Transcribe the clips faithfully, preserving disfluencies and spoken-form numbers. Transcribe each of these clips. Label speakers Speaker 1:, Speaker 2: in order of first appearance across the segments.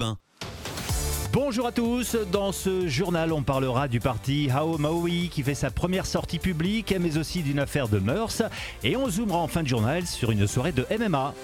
Speaker 1: Albin.
Speaker 2: Bonjour à tous, dans ce journal on parlera du parti Hao Maui qui fait sa première sortie publique mais aussi d'une affaire de mœurs et on zoomera en fin de journal sur une soirée de M M A.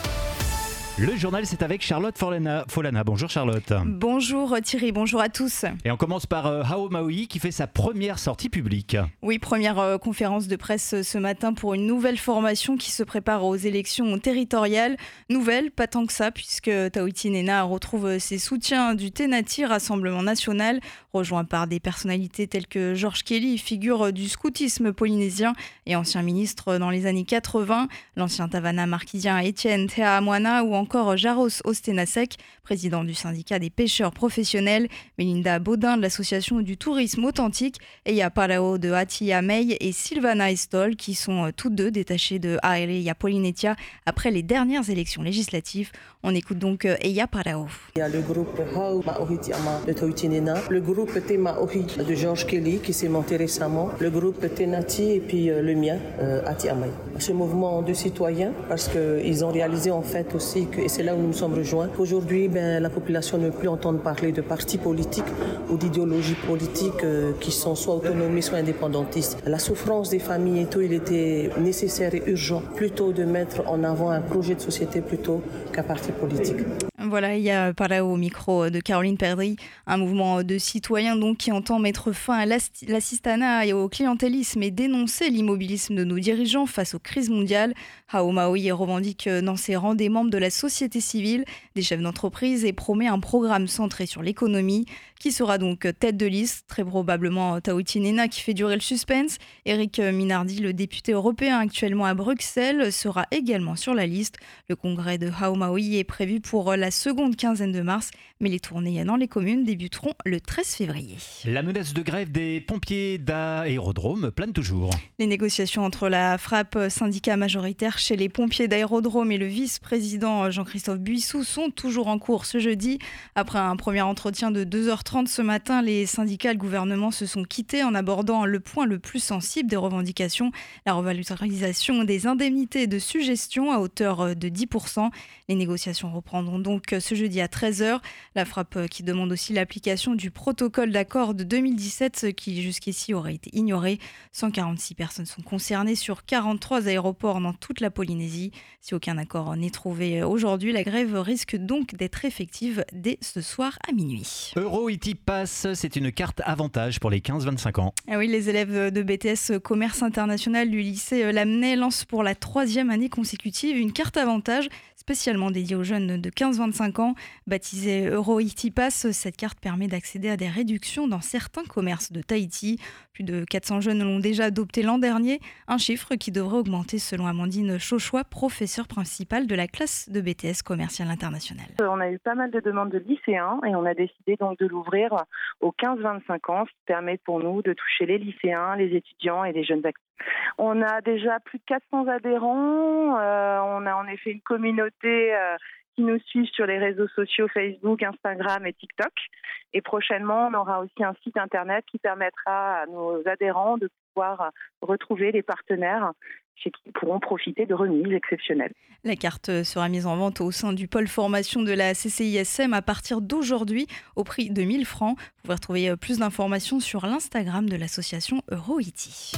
Speaker 2: Le journal, c'est avec Charlotte Folana. Folana. Bonjour Charlotte.
Speaker 3: Bonjour Thierry, bonjour à tous.
Speaker 2: Et on commence par euh, Hao Maui qui fait sa première sortie publique.
Speaker 3: Oui, première euh, conférence de presse euh, ce matin pour une nouvelle formation qui se prépare aux élections territoriales. Nouvelle, pas tant que ça, puisque Taouiti Nena retrouve ses soutiens du Tenati, Rassemblement National, rejoint par des personnalités telles que Georges Kelly, figure du scoutisme polynésien et ancien ministre dans les années quatre-vingts, l'ancien Tavana marquisien Étienne Teamoana ou encore Jaros Ostenasek, président du syndicat des pêcheurs professionnels, Melinda Baudin de l'association du tourisme authentique, Eya Parao de Hatia Mei et Sylvana Estol qui sont toutes deux détachées de Aerea Polynetia après les dernières élections législatives. On écoute donc Eya Parao.
Speaker 4: Il y a le groupe Hao Maui Tiama de Taouiti Nena, le groupe Te Maui de Georges Kelly qui s'est monté récemment, le groupe Tenati et puis le mien, euh, Hatia Mei. Ce mouvement de citoyens, parce qu'ils ont réalisé en fait aussi, que, et c'est là où nous nous sommes rejoints, qu'aujourd'hui ben, la population ne veut plus entendre parler de partis politiques ou d'idéologies politiques euh, qui sont soit autonomes, soit indépendantistes. La souffrance des familles et tout, il était nécessaire et urgent plutôt de mettre en avant un projet de société plutôt qu'un parti politique.
Speaker 3: Voilà, il y a par là au micro de Caroline Perdry, un mouvement de citoyens donc qui entend mettre fin à l'assistanat et au clientélisme et dénoncer l'immobilisme de nos dirigeants face aux crises mondiales. Hao Maui revendique dans ses rangs des membres de la société civile, des chefs d'entreprise et promet un programme centré sur l'économie qui sera donc tête de liste, très probablement Taouiti Nena qui fait durer le suspense. Éric Minardi, le député européen actuellement à Bruxelles, sera également sur la liste. Le congrès de Hao Maui est prévu pour la seconde quinzaine de mars, mais les tournées dans les communes débuteront le treize février.
Speaker 2: La menace de grève des pompiers d'aérodrome plane toujours.
Speaker 3: Les négociations entre la FRAP, syndicat majoritaire chez les pompiers d'aérodrome, et le vice-président Jean-Christophe Buissou sont toujours en cours ce jeudi. Après un premier entretien de deux heures trente ce matin, les syndicats et le gouvernement se sont quittés en abordant le point le plus sensible des revendications, la revalorisation des indemnités de suggestion à hauteur de dix pour cent. Les négociations reprendront donc ce jeudi à treize heures. La FRAP qui demande aussi l'application du protocole d'accord de deux mille dix-sept qui jusqu'ici aurait été ignoré. cent quarante-six personnes sont concernées sur quarante-trois aéroports dans toute la Polynésie. Si aucun accord n'est trouvé aujourd'hui, la grève risque donc d'être effective dès ce soir à minuit.
Speaker 2: EuroIT Pass, c'est une carte avantage pour les quinze vingt-cinq ans.
Speaker 3: Ah oui, les élèves de B T S Commerce International du lycée Lamennais lancent pour la troisième année consécutive une carte avantage spécialement dédiée aux jeunes de quinze vingt-cinq ans. Baptisée EuroIT Pass, cette carte permet d'accéder à des réductions dans certains commerces de Tahiti. Plus de quatre cents jeunes l'ont déjà adopté l'an dernier, un chiffre qui devrait augmenter selon Amandine Chauchois, professeure principale de la classe de B T S Commercial International.
Speaker 5: On a eu pas mal de demandes de lycéens et on a décidé donc de l'ouvrir aux quinze vingt-cinq ans, ce qui permet pour nous de toucher les lycéens, les étudiants et les jeunes actifs. On a déjà plus de quatre cents adhérents, euh, on a en effet une communauté euh, qui nous suivent sur les réseaux sociaux Facebook, Instagram et TikTok. Et prochainement, on aura aussi un site internet qui permettra à nos adhérents de pouvoir retrouver les partenaires chez qui ils pourront profiter de remises exceptionnelles.
Speaker 3: La carte sera mise en vente au sein du pôle formation de la C C I S M à partir d'aujourd'hui au prix de mille francs. Vous pouvez retrouver plus d'informations sur l'Instagram de l'association EuroIT.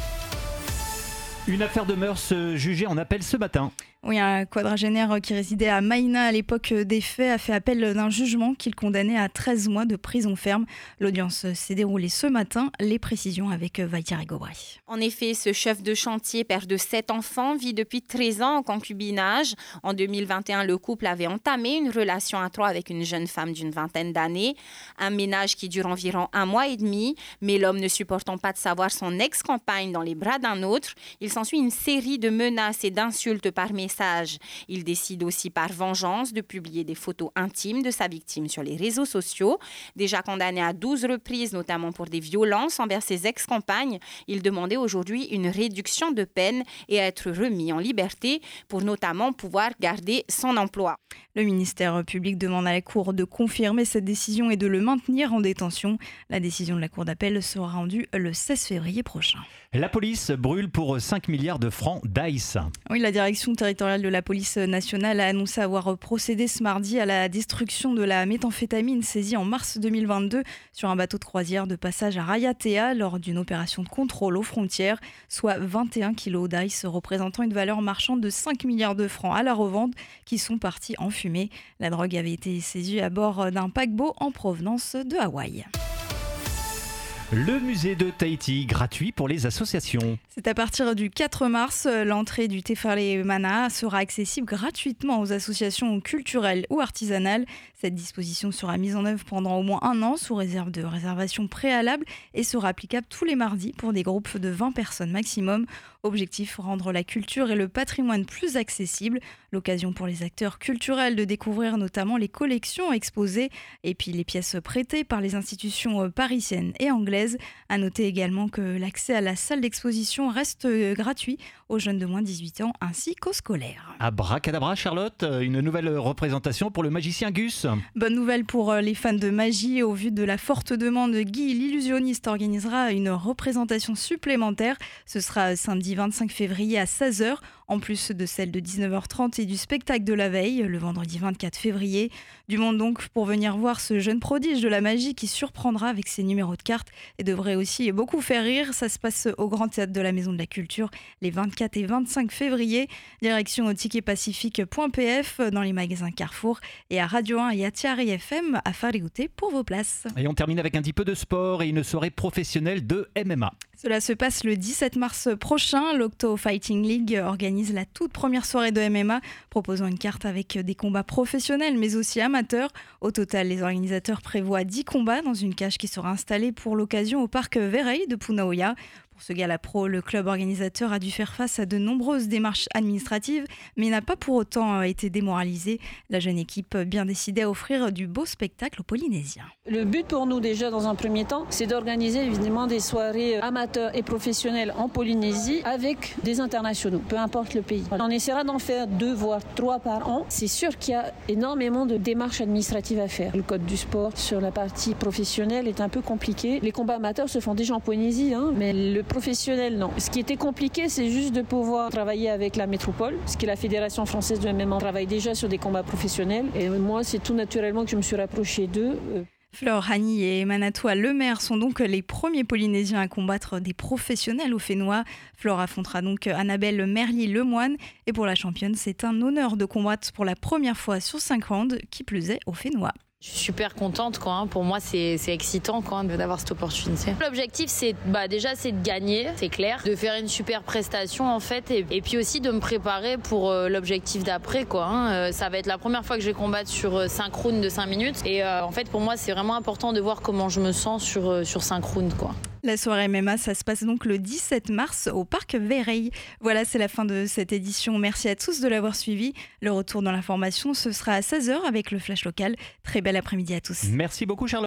Speaker 2: Une affaire de mœurs jugée en appel ce matin.
Speaker 3: Oui, un quadragénaire qui résidait à Maïna à l'époque des faits a fait appel d'un jugement qu'il condamnait à treize mois de prison ferme. L'audience s'est déroulée ce matin. Les précisions avec Vaïtiari Gobray.
Speaker 6: En effet, ce chef de chantier, père de sept enfants, vit depuis treize ans en concubinage. En deux mille vingt et un, le couple avait entamé une relation à trois avec une jeune femme d'une vingtaine d'années. Un ménage qui dure environ un mois et demi. Mais l'homme ne supportant pas de savoir son ex-compagne dans les bras d'un autre, il s'ensuit une série de menaces et d'insultes par message. Il décide aussi par vengeance de publier des photos intimes de sa victime sur les réseaux sociaux. Déjà condamné à douze reprises, notamment pour des violences envers ses ex-compagnes, il demandait aujourd'hui une réduction de peine et être remis en liberté pour notamment pouvoir garder son emploi.
Speaker 3: Le ministère public demande à la Cour de confirmer cette décision et de le maintenir en détention. La décision de la Cour d'appel sera rendue le seize février prochain.
Speaker 2: La police brûle pour cinq milliards de francs d'A I S.
Speaker 3: Oui, la direction territoriale territorial de la police nationale a annoncé avoir procédé ce mardi à la destruction de la méthamphétamine saisie en mars deux mille vingt-deux sur un bateau de croisière de passage à Rayatea lors d'une opération de contrôle aux frontières, soit vingt et un kilos d'ice représentant une valeur marchande de cinq milliards de francs à la revente qui sont partis en fumée. La drogue avait été saisie à bord d'un paquebot en provenance de Hawaï.
Speaker 2: Le musée de Tahiti, gratuit pour les associations.
Speaker 3: C'est à partir du quatre mars, l'entrée du Tefale Mana sera accessible gratuitement aux associations culturelles ou artisanales. Cette disposition sera mise en œuvre pendant au moins un an sous réserve de réservation préalable et sera applicable tous les mardis pour des groupes de vingt personnes maximum. Objectif, rendre la culture et le patrimoine plus accessibles. L'occasion pour les acteurs culturels de découvrir notamment les collections exposées et puis les pièces prêtées par les institutions parisiennes et anglaises. À noter également que l'accès à la salle d'exposition reste gratuit aux jeunes de moins de dix-huit ans ainsi qu'aux scolaires.
Speaker 2: Abracadabra, Charlotte, une nouvelle représentation pour le magicien Gus.
Speaker 3: Bonne nouvelle pour les fans de magie. Au vu de la forte demande, Guy l'illusionniste organisera une représentation supplémentaire. Ce sera samedi vingt-cinq février à seize heures, en plus de celle de dix-neuf heures trente et du spectacle de la veille, le vendredi vingt-quatre février. Du monde donc pour venir voir ce jeune prodige de la magie qui surprendra avec ses numéros de cartes et devrait aussi beaucoup faire rire. Ça se passe au Grand Théâtre de la Maison de la Culture les vingt-quatre et vingt-cinq février. Direction ticket pacifique point p f dans les magasins Carrefour et à Radio un et à Tiari F M à Fariouté pour vos places.
Speaker 2: Et on termine avec un petit peu de sport et une soirée professionnelle de M M A.
Speaker 3: Cela se passe le dix-sept mars prochain. L'Octo Fighting League organise la toute première soirée de M M A, proposant une carte avec des combats professionnels mais aussi amateurs. Au total, les organisateurs prévoient dix combats dans une cage qui sera installée pour l'occasion au parc Vereil de Punaoya. Pour ce gala pro, le club organisateur a dû faire face à de nombreuses démarches administratives, mais n'a pas pour autant été démoralisé. La jeune équipe bien décidée à offrir du beau spectacle aux Polynésiens.
Speaker 1: Le but pour nous déjà dans un premier temps, c'est d'organiser évidemment des soirées amateurs et professionnels en Polynésie avec des internationaux, peu importe le pays. On essaiera d'en faire deux voire trois par an. C'est sûr qu'il y a énormément de démarches administratives à faire. Le code du sport sur la partie professionnelle est un peu compliqué. Les combats amateurs se font déjà en Polynésie, hein, mais le professionnel, non. Ce qui était compliqué, c'est juste de pouvoir travailler avec la métropole, parce que la Fédération française de M M A travaille déjà sur des combats professionnels. Et moi, c'est tout naturellement que je me suis rapprochée d'eux.
Speaker 3: Flore Hani et Manatoua Lemaire sont donc les premiers Polynésiens à combattre des professionnels au Fénois. Flore affrontera donc Annabelle Merly-Lemoine. Et pour la championne, c'est un honneur de combattre pour la première fois sur cinq rounds, qui plus est au Fénois.
Speaker 7: Je suis super contente, quoi. Pour moi, c'est, c'est excitant, quoi, d'avoir cette opportunité. L'objectif, c'est bah, déjà, c'est de gagner, c'est clair, de faire une super prestation, en fait, et, et puis aussi de me préparer pour euh, l'objectif d'après, quoi. Hein. Euh, ça va être la première fois que je vais combattre sur cinq rounds de cinq minutes, et euh, en fait, pour moi, c'est vraiment important de voir comment je me sens sur, euh, sur cinq rounds, quoi.
Speaker 3: La soirée M M A, ça se passe donc le dix-sept mars au parc Vereil. Voilà, c'est la fin de cette édition. Merci à tous de l'avoir suivi. Le retour dans l'information, ce sera à seize heures avec le Flash Local. Très bel après-midi à tous.
Speaker 2: Merci beaucoup, Charlotte.